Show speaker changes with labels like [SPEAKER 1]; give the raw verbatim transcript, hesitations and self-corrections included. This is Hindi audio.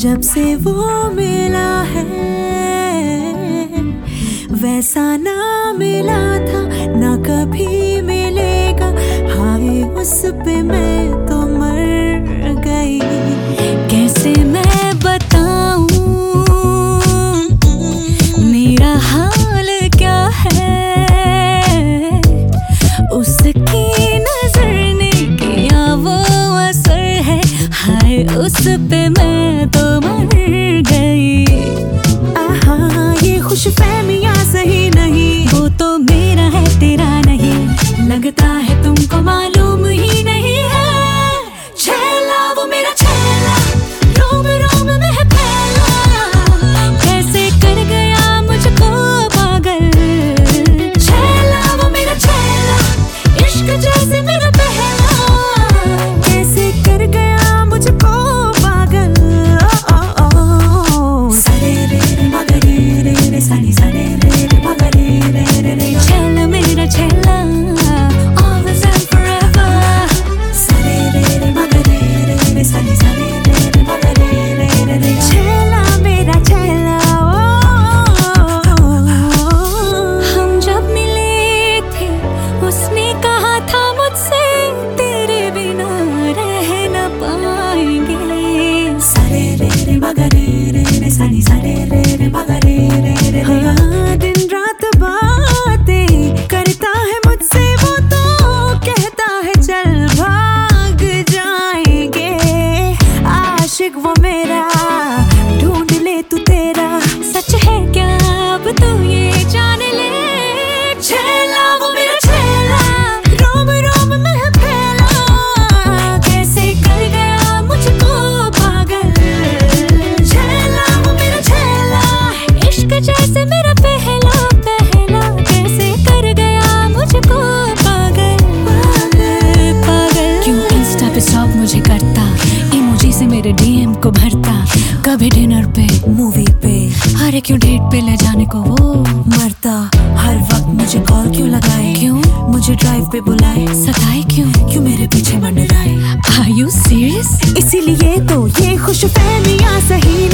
[SPEAKER 1] जब से वो मिला है वैसा ना मिला था ना कभी मिलेगा। हाय उस पे मैं तो मर गई। कैसे मैं बताऊं मेरा हाल क्या है, उसकी नजर ने किया वो असर है। हाय उस पे मैं तो मर गई। आहा ये खुशफहमियां सही नहीं, वो तो मेरा है तेरा नहीं। लगता है तुमको मालूम ही नहीं है। छैला वो मेरा छैला, रोम रोम में है फैला। कैसे कर गया मुझको पागल। छैला वो मेरा छैला, इश्क जैसे मेरा पहला। कैसे कर गया मुझको पागल। ओ ओ ओ सरे रे रे मगरे रे रे सनी सरे रे रे मगरे रे रे रे। छैला मेरा छैला always and forever। सरे रे रे मगरे रे रे सनी सरे रे रे मगरे रे रे रे। छैला मेरा छैला। हम जब मिले थे उसने कहा था मुझसे तेरे बिना रह न पाएंगे। सरे रे रे मगरे रे रे सनी सरे रे रे मगरे रे रे। हाँ दिन रात बातें करता है मुझसे वो, तो कहता है चल भाग जाएंगे। आशिक वो मेरा ढूंढ ले तू तेरा। सच है क्या अब तू ये जान ले। छैला वो मेरा छैला, रोम रोम में है फैला। कैसे कर गया मुझको पागल। छैला वो मेरा छैला, इश्क जैसे मेरा पहला पहला। कैसे कर गया मुझको पागल पागल पागल। क्यों इंस्टा पे स्टॉप मुझे करता, इमोजी से मेरे डीएम को भरता। कभी डिनर पे मूवी पे, अरे क्यों डेट पे ले जाने को वो मरता। हर वक्त मुझे कॉल क्यों लगाए, क्यों मुझे ड्राइव पे बुलाए। सताए क्यों क्यों मेरे पीछे मंडराए। Are you serious? इसीलिए तो ये खुशफहमियां सही